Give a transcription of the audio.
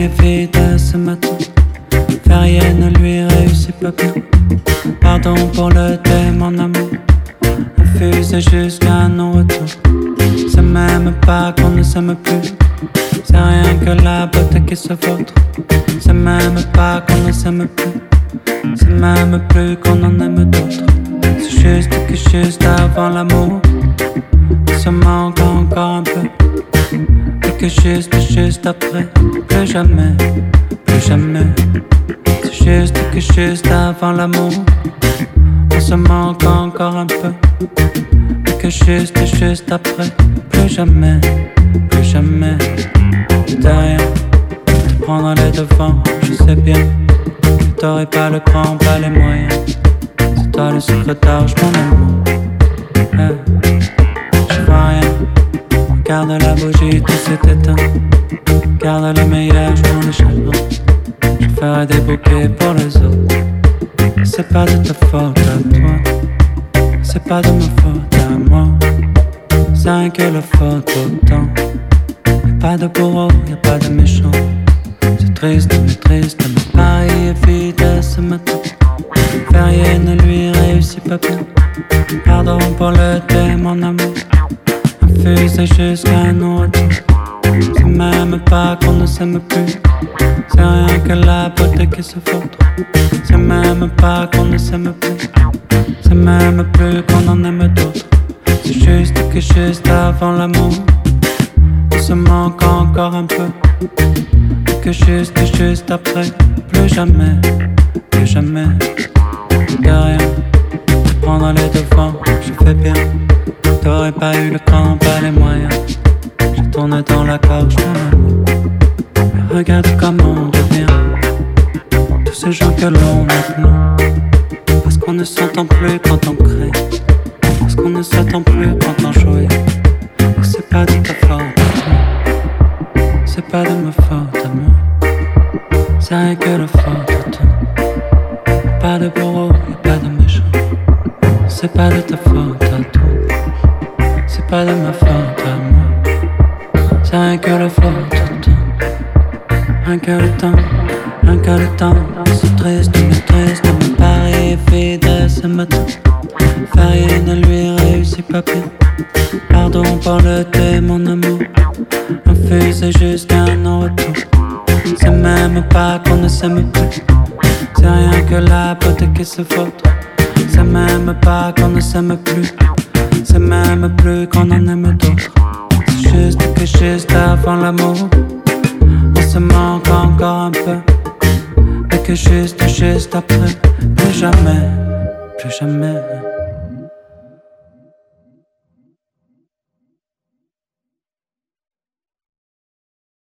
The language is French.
est vide ce matin. Rien ne lui réussit pas bien. Pardon pour le thé, mon amour. On fuse jusqu'à nos retours. C'est même pas qu'on ne s'aime plus. C'est rien que la beauté qui se vautre. C'est même pas qu'on ne s'aime plus. C'est même plus qu'on en aime d'autres. C'est juste que juste avant l'amour, on se manque encore un peu. Et que juste après, plus jamais, plus jamais. C'est juste que juste avant l'amour, on se manque encore un peu. Et que juste après, plus jamais, plus jamais. Derrière, te prendre les devants, je sais bien. T'aurais pas le cran, pas les moyens. C'est toi le secrétaire, je m'en aime. Je vois rien. Regarde la bougie, tout s'est éteint. Garde le meilleur, je m'en échapperai. Je ferai des bouquets pour les autres. C'est pas de ta faute à toi. C'est pas de ma faute à moi. C'est rien que la faute au temps. Y'a pas de bourreau, y'a pas de méchant. C'est triste, mais Paris est vide ce matin. Rien ne lui réussit pas bien. Pardon pour le thé, mon amour. Un fusée jusqu'à nos retours. C'est même pas qu'on ne s'aime plus. C'est rien que la beauté qui se vautre. C'est même pas qu'on ne s'aime plus. C'est même plus qu'on en aime d'autres. C'est juste que juste avant l'amour, on se manque encore un peu. Et que juste après, plus jamais, plus jamais. Derrière, prendre les devants, je fais bien. T'aurais pas eu le cran, pas les moyens. J'ai tourné dans la gorge, mon amour. Et regarde comment on devient. Tous ces gens que l'on appelle. Parce qu'on ne s'entend plus quand on crée. Parce qu'on ne s'attend plus quand on jouit. Et c'est pas de ta faute à toi. C'est pas de ma faute à moi. C'est rien que la faute à toi. Pas de bourreau, y'a pas de méchant. C'est pas de ta faute à toi. C'est pas de ma faute à moi. C'est rien que la faute à toi. Rien que le temps, rien que le temps. C'est triste, mais Paris est vide ce matin. Rien ne lui réussit pas bien. Pardon pour le thé, mon amour. Un fusée jusqu'à nos retours. C'est même pas qu'on ne s'aime plus. C'est rien que la beauté qui se vautre. C'est même pas qu'on ne s'aime plus. C'est même plus qu'on en aime d'autres. C'est juste que juste avant l'amour, on se manque encore un peu. Et que juste après, plus jamais, plus jamais.